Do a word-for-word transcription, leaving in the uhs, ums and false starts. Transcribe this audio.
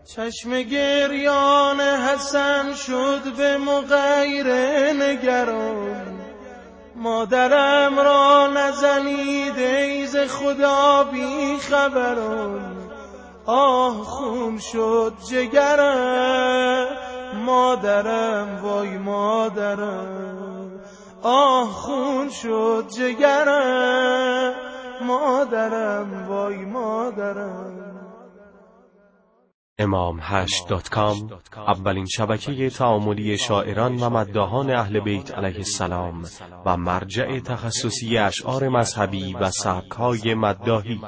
چشم گریان حسن شد به مغیره نگران، مادرم را نزنید ای ز خدا بی خبران. آه خون شد جگرم مادرم، وای مادرم. آه خون شد جگرم مادرم، وای مادرم. امام هشت دات کام اولین شبکه تعاملی شاعران و مداحان اهل بیت علیه السلام و مرجع تخصصی اشعار مذهبی و سبک‌های مداحی.